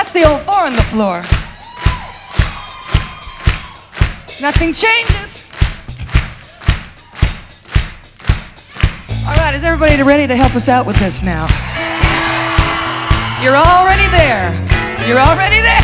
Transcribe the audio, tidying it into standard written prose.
What's the old 4 on the floor? Nothing changes. All right, is everybody ready to help us out with this now? You're already there. You're already there.